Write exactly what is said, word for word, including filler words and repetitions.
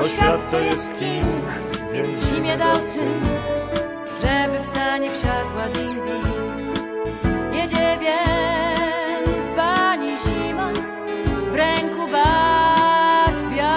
bo świat to jest king, więc zimie dał cynk, żeby w stanie wsiadła ding ding.